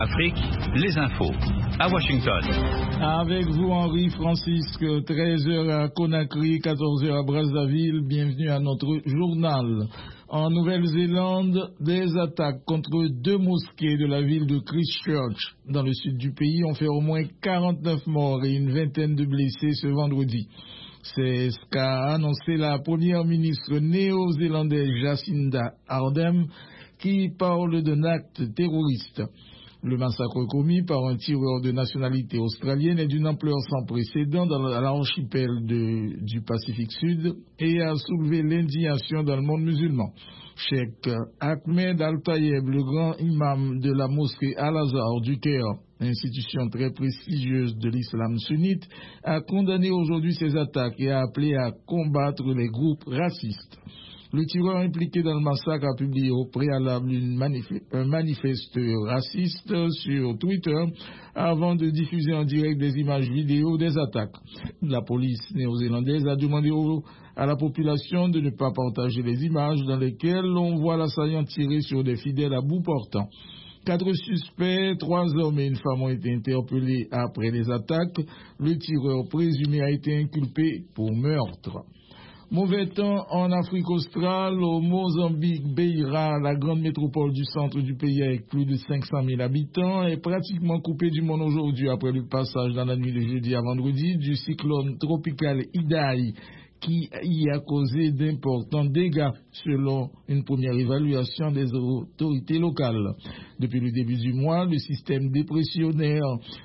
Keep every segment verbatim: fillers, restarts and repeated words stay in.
Afrique, les infos, à Washington. Avec vous, Henri Francisque, treize heures à Conakry, quatorze heures à Brazzaville. Bienvenue à notre journal. En Nouvelle-Zélande, des attaques contre deux mosquées de la ville de Christchurch, dans le sud du pays, ont fait au moins quarante-neuf morts et une vingtaine de blessés ce vendredi. C'est ce qu'a annoncé la première ministre néo-zélandaise Jacinda Ardern, qui parle d'un acte terroriste. Le massacre commis par un tireur de nationalité australienne est d'une ampleur sans précédent dans l'archipel de, du Pacifique Sud et a soulevé l'indignation dans le monde musulman. Cheikh Ahmed Al-Tayeb, le grand imam de la mosquée Al-Azhar du Caire, institution très prestigieuse de l'islam sunnite, a condamné aujourd'hui ces attaques et a appelé à combattre les groupes racistes. Le tireur impliqué dans le massacre a publié au préalable une manif- un manifeste raciste sur Twitter avant de diffuser en direct des images vidéo des attaques. La police néo-zélandaise a demandé au, à la population de ne pas partager les images dans lesquelles on voit l'assaillant tirer sur des fidèles à bout portant. Quatre suspects, trois hommes et une femme ont été interpellés après les attaques. Le tireur présumé a été inculpé pour meurtre. Mauvais temps en Afrique australe, au Mozambique, Beira, la grande métropole du centre du pays avec plus de cinq cent mille habitants, est pratiquement coupée du monde aujourd'hui après le passage dans la nuit de jeudi à vendredi du cyclone tropical Idai, qui y a causé d'importants dégâts selon une première évaluation des autorités locales. Depuis le début du mois, le système dépressionnaire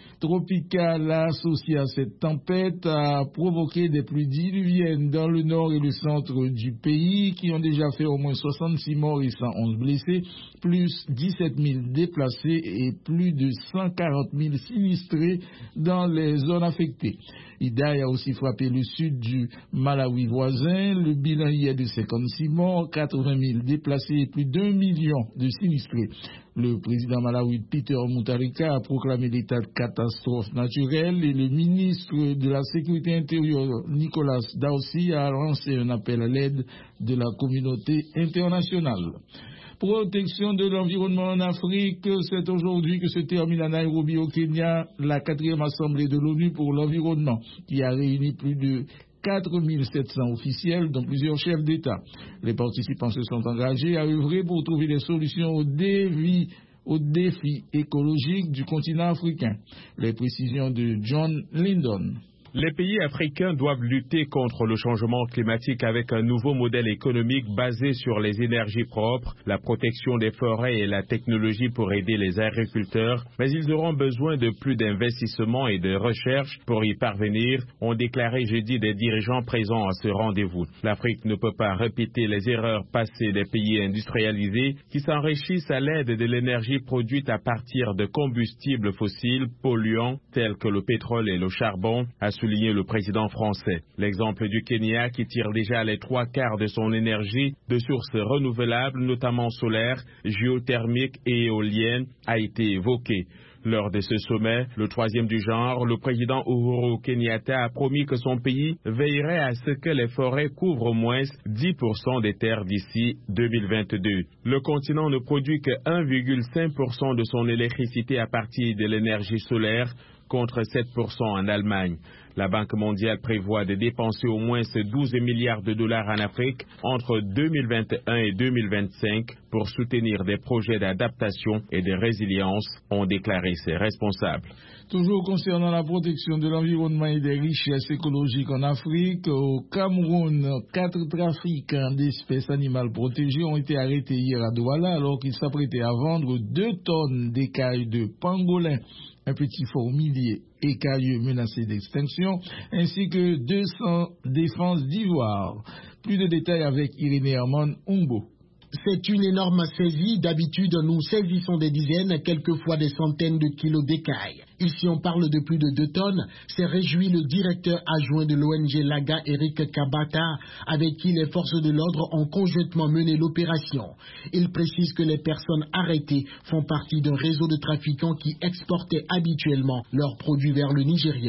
tropical associé à cette tempête a provoqué des pluies diluviennes dans le nord et le centre du pays qui ont déjà fait au moins soixante-six morts et cent onze blessés, plus dix-sept mille déplacés et plus de cent quarante mille sinistrés dans les zones affectées. Idai a aussi frappé le sud du Malawi voisin. Le bilan y est de cinquante-six morts, quatre-vingt mille déplacés et plus d'un million de sinistrés. Le président malawi Peter Mutharika a proclamé l'état de catastrophe naturelle et le ministre de la Sécurité intérieure Nicolas Daosi a lancé un appel à l'aide de la communauté internationale. Protection de l'environnement en Afrique, c'est aujourd'hui que se termine à Nairobi au Kenya la quatrième assemblée de l'ONU pour l'environnement qui a réuni plus de quatre mille sept cents officiels, dont plusieurs chefs d'État. Les participants se sont engagés à œuvrer pour trouver des solutions aux défis, aux défis écologiques du continent africain. Les précisions de John Lyndon. Les pays africains doivent lutter contre le changement climatique avec un nouveau modèle économique basé sur les énergies propres, la protection des forêts et la technologie pour aider les agriculteurs, mais ils auront besoin de plus d'investissements et de recherche pour y parvenir, ont déclaré jeudi des dirigeants présents à ce rendez-vous. L'Afrique ne peut pas répéter les erreurs passées des pays industrialisés qui s'enrichissent à l'aide de l'énergie produite à partir de combustibles fossiles polluants tels que le pétrole et le charbon, a souligné le président français. L'exemple du Kenya qui tire déjà les trois quarts de son énergie de sources renouvelables, notamment solaires, géothermiques et éoliennes, a été évoqué. Lors de ce sommet, le troisième du genre, le président Uhuru Kenyatta a promis que son pays veillerait à ce que les forêts couvrent au moins dix pour cent des terres d'ici deux mille vingt-deux. Le continent ne produit que un virgule cinq pour cent de son électricité à partir de l'énergie solaire, contre sept pour cent en Allemagne. La Banque mondiale prévoit de dépenser au moins douze milliards de dollars en Afrique entre deux mille vingt et un et deux mille vingt-cinq pour soutenir des projets d'adaptation et de résilience, ont déclaré ses responsables. Toujours concernant la protection de l'environnement et des richesses écologiques en Afrique, au Cameroun, quatre trafiquants d'espèces animales protégées ont été arrêtés hier à Douala alors qu'ils s'apprêtaient à vendre deux tonnes d'écailles de pangolin, un petit fourmilier écailleux menacé d'extinction, ainsi que deux cents défenses d'ivoire. Plus de détails avec Irénée Herman Umbo. C'est une énorme saisie. D'habitude, nous saisissons des dizaines, quelquefois des centaines de kilos d'écailles. Ici, on parle de plus de deux tonnes. C'est réjoui le directeur adjoint de l'O N G Laga, Eric Kabata, avec qui les forces de l'ordre ont conjointement mené l'opération. Il précise que les personnes arrêtées font partie d'un réseau de trafiquants qui exportaient habituellement leurs produits vers le Nigeria.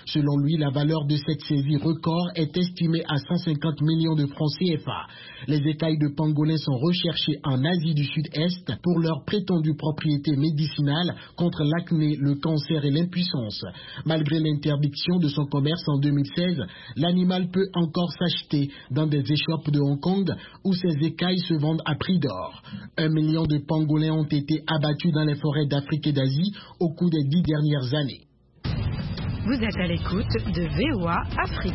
Selon lui, la valeur de cette saisie record est estimée à cent cinquante millions de francs C F A. Les écailles de pangolin sont recherchées en Asie du Sud-Est pour leur prétendue propriété médicinale contre l'acné, le cancer et l'impuissance. Malgré l'interdiction de son commerce en deux mille seize, l'animal peut encore s'acheter dans des échoppes de Hong Kong où ses écailles se vendent à prix d'or. Un million de pangolins ont été abattus dans les forêts d'Afrique et d'Asie au cours des dix dernières années. Vous êtes à l'écoute de V O A Afrique.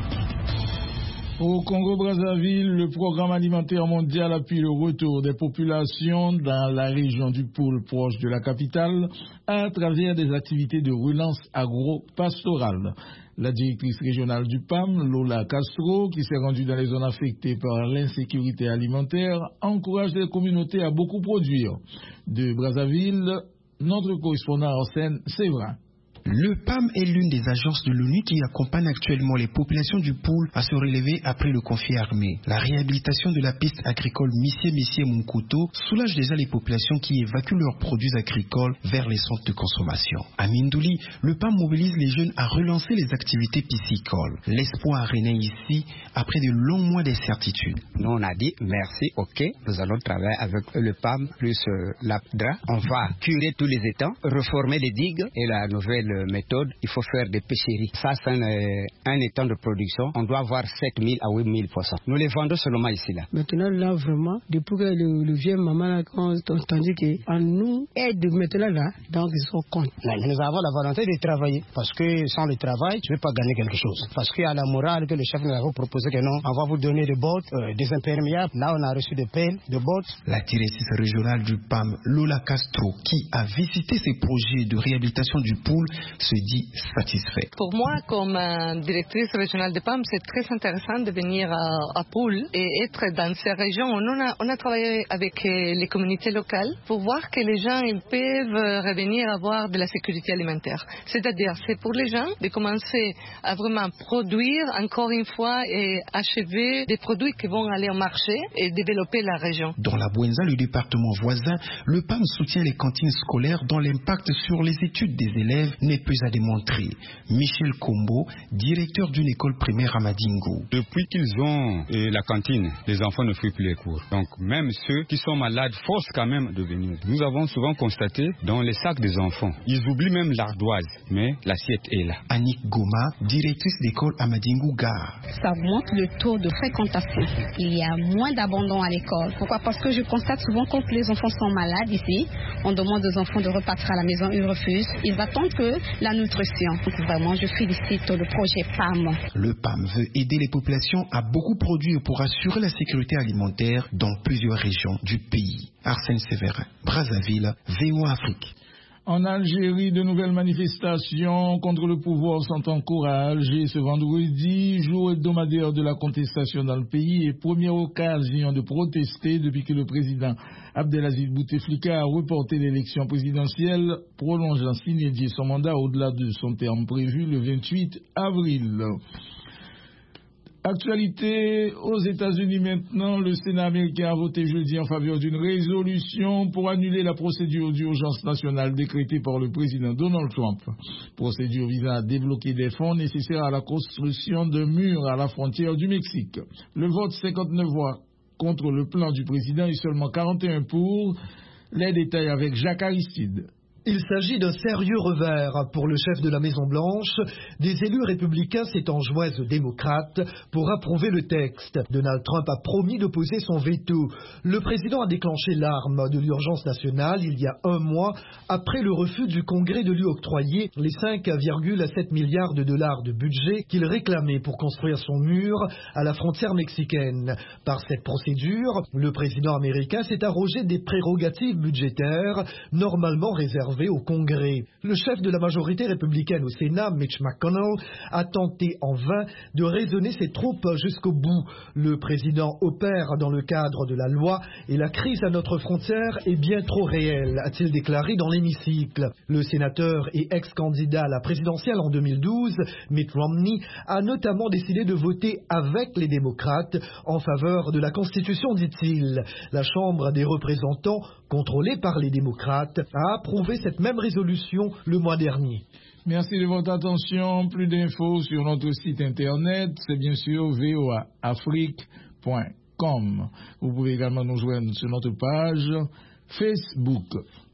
Au Congo-Brazzaville, le programme alimentaire mondial appuie le retour des populations dans la région du pôle proche de la capitale à travers des activités de relance agro-pastorale. La directrice régionale du P A M, Lola Castro, qui s'est rendue dans les zones affectées par l'insécurité alimentaire, encourage les communautés à beaucoup produire. De Brazzaville, notre correspondant Arsène Séverin. Le P A M est l'une des agences de l'ONU qui accompagne actuellement les populations du pôle à se relever après le conflit armé. La réhabilitation de la piste agricole Missié-Missié-Munkutu soulage déjà les populations qui évacuent leurs produits agricoles vers les centres de consommation. À Mindouli, le P A M mobilise les jeunes à relancer les activités piscicoles. L'espoir renaît ici après de longs mois d'incertitude. Nous on a dit merci, ok, nous allons travailler avec le P A M plus euh, l'A P D R A. On va curer tous les étangs, reformer les digues et la nouvelle méthode, il faut faire des pêcheries. Ça, c'est un, euh, un étang de production. On doit avoir sept mille à huit mille poissons. Nous les vendons seulement ici, là. Maintenant, là, vraiment, depuis que le, le vieux maman, là, quand on a entendu qu'on nous aide maintenant, là, donc ils sont contents. Nous avons la volonté de travailler. Parce que sans le travail, tu ne peux pas gagner quelque chose. Parce qu'il y a la morale que le chef nous a proposé que non, on va vous donner des bottes, euh, des imperméables. Là, on a reçu des pelles, des bottes. La directrice régionale du P A M, Lola Castro, qui a visité ces projets de réhabilitation du pôle, se dit satisfait. Pour moi, comme euh, directrice régionale de P A M, c'est très intéressant de venir à, à Poul et être dans ces régions. On a, on a travaillé avec euh, les communautés locales pour voir que les gens ils peuvent euh, revenir avoir de la sécurité alimentaire. C'est-à-dire, c'est pour les gens de commencer à vraiment produire encore une fois et achever des produits qui vont aller au marché et développer la région. Dans la Bouenza, le département voisin, le P A M soutient les cantines scolaires dont l'impact sur les études des élèves n'est plus à démontrer. Michel Kombo, directeur d'une école primaire à Madingo. Depuis qu'ils ont euh, la cantine, les enfants ne fuient plus les cours. Donc même ceux qui sont malades forcent quand même de venir. Nous avons souvent constaté dans les sacs des enfants, ils oublient même l'ardoise, mais l'assiette est là. Annick Goma, directrice d'école à Madingo Gare. Ça augmente le taux de fréquentation. Il y a moins d'abandon à l'école. Pourquoi? Parce que je constate souvent quand les enfants sont malades ici, on demande aux enfants de repartir à la maison, ils refusent. Ils attendent que la nutrition. Donc vraiment, je félicite le projet P A M. Le P A M veut aider les populations à beaucoup produire pour assurer la sécurité alimentaire dans plusieurs régions du pays. Arsène Séverin, Brazzaville, V O A Afrique. En Algérie, de nouvelles manifestations contre le pouvoir sont encouragées ce vendredi, jour hebdomadaire de la contestation dans le pays et première occasion de protester depuis que le président Abdelaziz Bouteflika a reporté l'élection présidentielle, prolongeant sine-die son mandat au-delà de son terme prévu le vingt-huit avril. Actualité aux États-Unis maintenant, le Sénat américain a voté jeudi en faveur d'une résolution pour annuler la procédure d'urgence nationale décrétée par le président Donald Trump. Procédure visant à débloquer des fonds nécessaires à la construction d'un mur à la frontière du Mexique. Le vote cinquante-neuf voix contre le plan du président et seulement quarante et un pour. Les détails avec Jacques Aristide. Il s'agit d'un sérieux revers pour le chef de la Maison-Blanche. Des élus républicains s'étanjoisent démocrates pour approuver le texte. Donald Trump a promis de poser son veto. Le président a déclenché l'arme de l'urgence nationale il y a un mois après le refus du Congrès de lui octroyer les cinq virgule sept milliards de dollars de budget qu'il réclamait pour construire son mur à la frontière mexicaine. Par cette procédure, le président américain s'est arrogé des prérogatives budgétaires normalement réservées au Congrès. Le chef de la majorité républicaine au Sénat, Mitch McConnell, a tenté en vain de raisonner ses troupes jusqu'au bout. Le président opère dans le cadre de la loi et la crise à notre frontière est bien trop réelle, a-t-il déclaré dans l'hémicycle. Le sénateur et ex-candidat à la présidentielle en deux mille douze, Mitt Romney, a notamment décidé de voter avec les démocrates en faveur de la Constitution, dit-il. La Chambre des représentants, contrôlée par les démocrates, a approuvé cette même résolution le mois dernier. Merci de votre attention. Plus d'infos sur notre site internet, c'est bien sûr v o a afrique point com. Vous pouvez également nous joindre sur notre page Facebook.